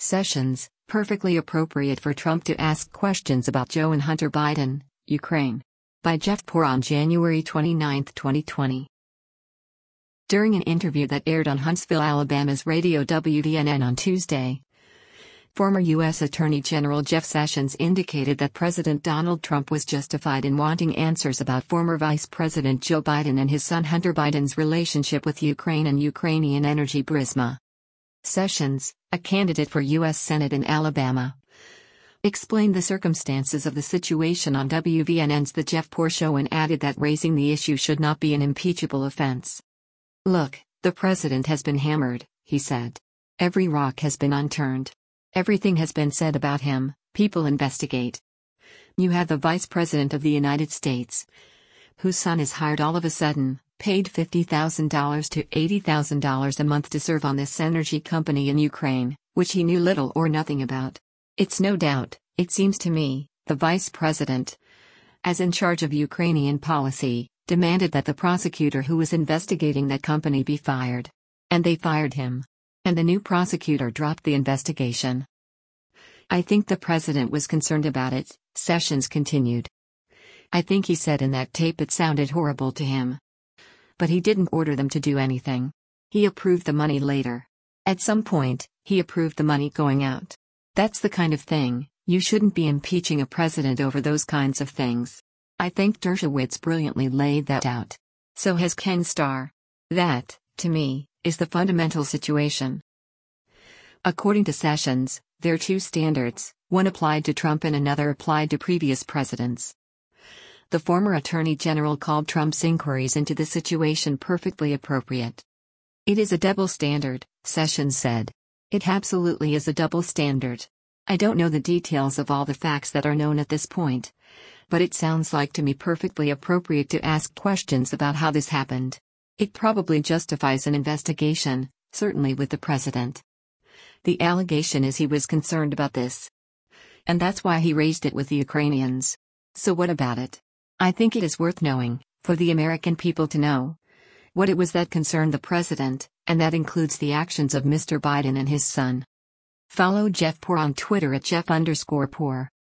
Sessions, perfectly appropriate for Trump to ask questions about Joe and Hunter Biden, Ukraine. By Jeff Poor on January 29, 2020. During an interview that aired on Huntsville, Alabama's radio WVNN on Tuesday, former U.S. Attorney General Jeff Sessions indicated that President Donald Trump was justified in wanting answers about former Vice President Joe Biden and his son Hunter Biden's relationship with Ukraine and Ukrainian energy Burisma. Sessions, a candidate for U.S. Senate in Alabama, explained the circumstances of the situation on WVNN's The Jeff Poor Show and added that raising the issue should not be an impeachable offense. "Look, the president has been hammered," he said. "Every rock has been unturned. Everything has been said about him. People investigate. You have the Vice President of the United States, whose son is hired all of a sudden, paid $50,000 to $80,000 a month to serve on this energy company in Ukraine, which he knew little or nothing about. It's no doubt, it seems to me, the Vice President, as in charge of Ukrainian policy, demanded that the prosecutor who was investigating that company be fired. And they fired him. And the new prosecutor dropped the investigation. I think the president was concerned about it," Sessions continued. "I think he said in that tape it sounded horrible to him. But he didn't order them to do anything. He approved the money later. At some point, he approved the money going out. That's the kind of thing, you shouldn't be impeaching a president over those kinds of things. I think Dershowitz brilliantly laid that out. So has Ken Starr. That, to me, is the fundamental situation." According to Sessions, there are two standards, one applied to Trump and another applied to previous presidents. The former Attorney General called Trump's inquiries into the situation perfectly appropriate. "It is a double standard," Sessions said. "It absolutely is a double standard. I don't know the details of all the facts that are known at this point, but it sounds like to me perfectly appropriate to ask questions about how this happened. It probably justifies an investigation, certainly with the president. The allegation is he was concerned about this. And that's why he raised it with the Ukrainians. So what about it? I think it is worth knowing, for the American people to know, what it was that concerned the president, and that includes the actions of Mr. Biden and his son." Follow Jeff Poor on Twitter at Jeff_Poor.